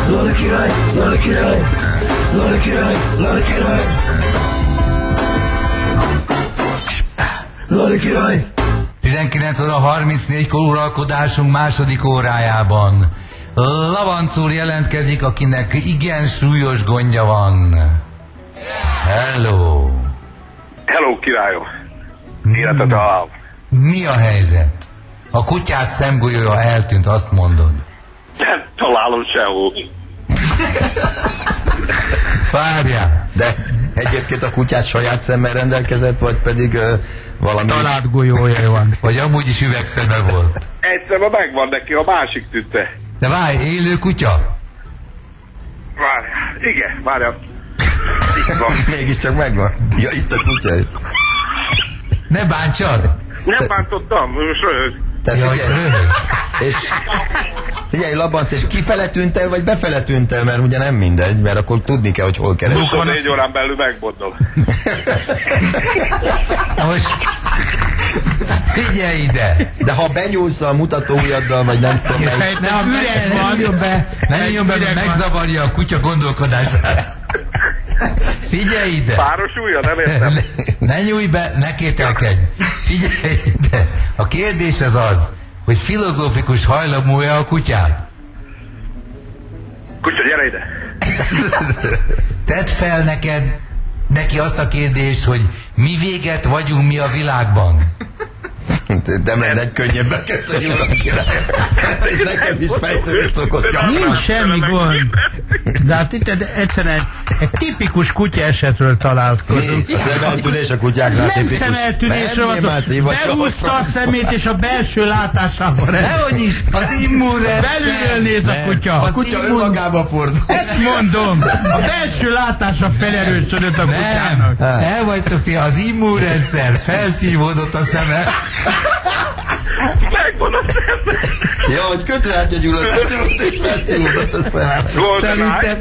Lala király, Lala király, Lala király, Lala király, Lala király. 19 óra 34-kor uralkodásunk második órájában. Labanc úr jelentkezik, akinek igen súlyos gondja van. Hello! Hello, királyom! Életet halál. Mi a helyzet? A kutyát szemgolyója eltűnt, azt mondod. Nem találom sehol. Várjál! De egyébként a kutyát saját szemmel rendelkezett, vagy pedig valami... Talált golyója van. Vagy amúgy is üvegszeme volt. Egyszer megvan neki, a másik tűnte. De várj, élő kutya? Várjál, igen, várjál. Itt van. Mégiscsak megvan. Ja, itt a kutya. Ne bántsad! Nem bántottam, most röhög. Te figyelj, és figyelj, Labanc, és kifele tűnt el, vagy befele tűnt el, mert ugye nem mindegy, mert akkor tudni kell, hogy hol keresni. 24 órán belül megmondom. Most figyelj ide! De ha benyúlsz a mutatóujjaddal, vagy nem tudom, Ne jön be, mert megzavarja a kutya gondolkodását. Figyelj ide! Páros ujja, nem értem. Ne nyújj be, ne kételkedj! Figyelj ide! A kérdés az, hogy filozófikus hajlamú-e a kutyát? Kutya, gyere ide! Tedd fel neki azt a kérdést, hogy mi véget vagyunk mi a világban? nem lenne egy könnyebben kezdeni, uram király. Ez nekem is fejtörést okoz. Nincs semmi gond. De hát itt egyszerűen egy tipikus kutya esetről találkozunk. A szemeltűnés a kutyáknál Nem tipikus. szemeltűnésről van szó. Behúzta a szemét és a belső látásában. Dehogy is, az immunrendszer. Belülről néz a kutya. A kutya önmagába fordul. Ezt mondom. A belső látása felerősödött a kutyának. El vagytok ti, az immunrendszer felszívódott a szeme. Megvan a szemem! Ja, hogy kötőhátja gyulladt a szemet, és felszívódott a szemem. Szerinted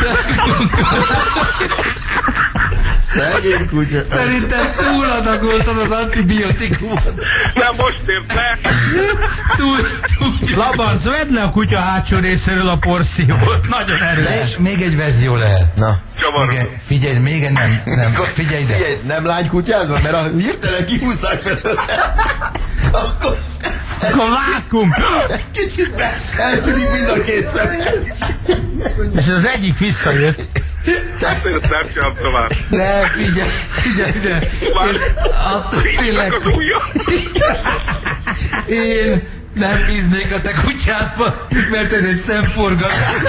Szegény kutya. Szerintem túladagoltad az antibiotikumot. Nem, most ért le! Túl. Labanc, vedd le a kutya hátsó részéről a porszívót. Nagyon erős. Még egy verzió lehet. Na. Csavarodott. Figyelj, még egy nem. Figyelj ide. Figyelj, nem lánykutyád van, mert a hirtelen kihúzzák belőle. Akkor Vákum. egy kicsit eltűnik mind a két szem. És az egyik visszajött. Nem sem tovább. Ne, figyelj ide. Attól félek. Az ujja. Én nem bíznék a te kutyádba, mert ez egy szemforgató.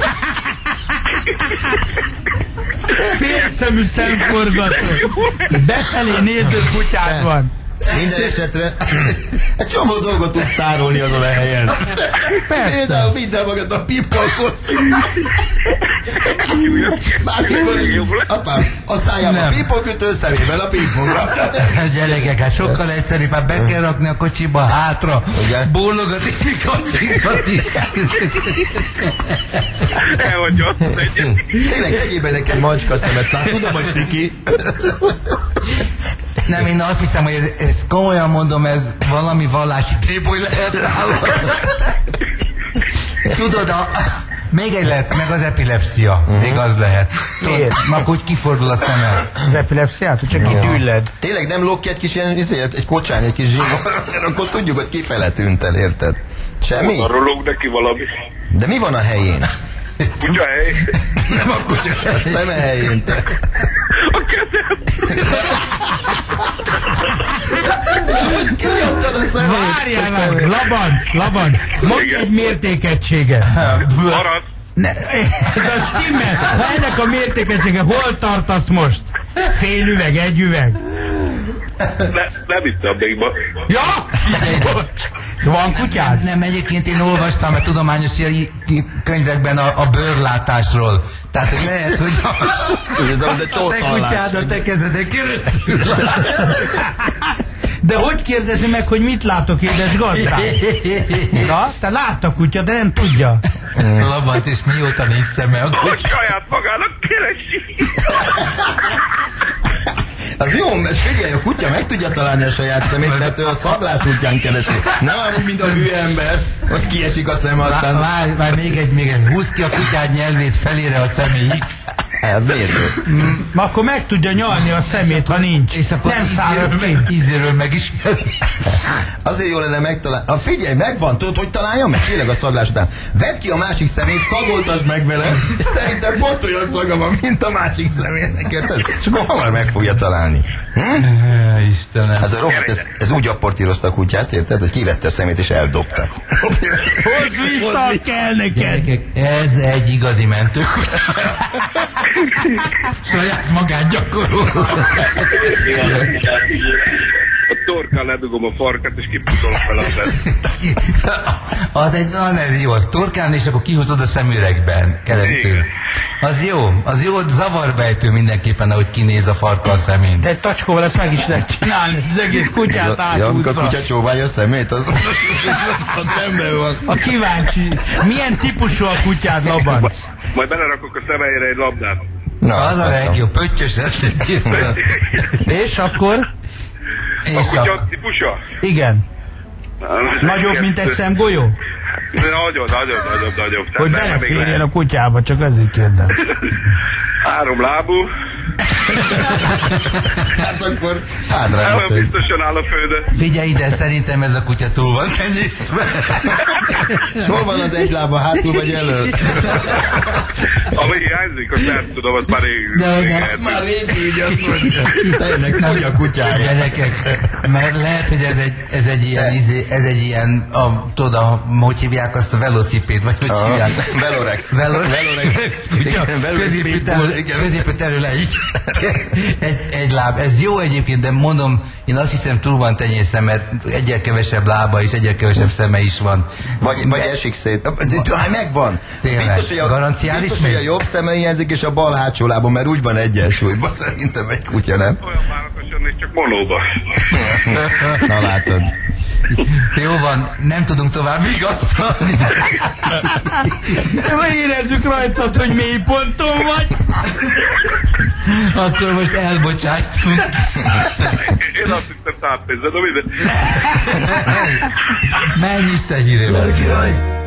Félszemű szemforgató. Befelé néző kutyád van. Minden esetre egy csomó dolgot tudsz tárolni azon a helyen. Persze. Például vidd el magad a pipkalkozt. Bármikor apám, a szájában a pipolkötő, szemében a pipolra. Gyerekek, hát sokkal egyszerűbb, hát be kell rakni a kocsiba hátra, bólogat és mikor Elhagyott az egyet. Tényleg egyébben nekem macska szemet, tehát tudom, hogy ciki. Nem, én azt hiszem, hogy ez komolyan mondom, ez valami vallási tréboly lehet nála. Tudod, még egy lehet, meg az epilepsia. Még az lehet. Tudod, akkor úgy kifordul a szeme. Az epilepsziát, hogy csak kidülled. Tényleg nem lók egy kis ilyen, egy kocsány, egy kis zsingor, akkor tudjuk, hogy kifele tűnt el, érted? Semmi? Arról lóg neki valami. De mi van a helyén? Kutya hely. Nem a kutya, a szeme helyén. Te. A kezem. Kinyomtad a szemét. Várjál meg, Labanc, mondj egy mértékegységet. Marad. Ne, de stimmel, ha ennek a mértékegysége, hol tartasz most? Fél üveg, egy üveg? Nem ittam még ma. Ja? Van kutyád? Nem, egyébként én olvastam a tudományos könyvekben a bőrlátásról. Tehát hogy lehet, hogy a te kutyád a te kezeden keresztül. De hogy kérdezi meg, hogy mit látok, édes gazdám? Na, te lát a kutya, de nem tudja. Labant, és mióta nincs szeme a Hogy kutya? saját magának keresi. Az jó, mert figyelj, a kutya meg tudja találni a saját szemét, mert ő a szaglás útján keresi. Nem úgy, mint a hülye ember, ott kiesik a szeme, aztán... Várj, még egy, húzd ki a kutyád nyelvét felére a szeméig. Ez miért jó? Akkor meg tudja nyalni a szemét, ha nincs. És akkor nem szárad ki. ízéről megismeri. Azért jó lenne megtalálni. Figyelj, megvan, tudod, hogy találja meg? Tényleg a szaglás után. Vedd ki a másik szemét, szagoltasd meg vele, és szerintem pont olyan szaga van, mint a másik szemétnek, érted? És akkor hamar meg fogja találni. Istenem. Ez a rohadt, ez úgy apportírozta a kutyát, érted? Hogy kivette a szemét és eldobta. Hozd vissza, kell neked. Gyerekek, ez egy igazi mentőkutya. Saját magát gyakorol. A torkán ledugom a farkat, és kiputolok fel a Az egy nagyon jó. Torkán, és akkor kihúzod a szemüregben keresztül. Az jó, zavarbejtő mindenképpen, ahogy kinéz a farka a szemén. De egy tacskóval ezt meg is lehet csinálni, az egész kutyát Ja, amikor a áthúzva. kutya csóválja a szemét, az rendben van. A kíváncsi, milyen típusú a kutyád, Labanc? Majd belerakok a szemeire egy labdát. Na, Az a azt legjobb, pöttyöset. És akkor? A kutya típusa? Igen. Nagyobb, mint egy szemgolyó? Nagyobb. Hogy beleférjen a kutyába, csak azért kérdem. 3 lábú. Hát akkor hátrányos, Nagyon hogy... biztosan áll a földön. Figyelj ide, szerintem ez a kutya túl van tenyésztve. És hol van az egy lába, hátul vagy elől? Ami hiányzik, azt nem tudom, az már rég. De hogy rég nem, eltűnt. Már régi, így azt mondja. Tényleg fogy a kutyája. Gyerekek, mert lehet, hogy ez egy ilyen, tudod, hogy hívják azt a velocipéd, vagy hogy hívják? Velorex. Velorex kutya, Igen, Velorex Pitbull, igen. középüterül egy láb. Ez jó egyébként, de mondom, én azt hiszem túl van tenyészve, mert egyre kevesebb lába és egyre kevesebb szeme is van. Vagy esik szét. Megvan. Tényleg. Biztos, hogy a jobb szeme hiányzik, és a bal hátsó lábon, mert úgy van egyensúlyban. Szerintem egy kutya, nem? Olyan vállalatosan néz, csak monóba. Na látod. Jó van, nem tudunk tovább vigasztalni. Érezzük rajtad, hogy mély ponton vagy. Akkor most elbocsájtunk. Én azt hittem táppénzed, de minden. Menj Isten hírével. Király!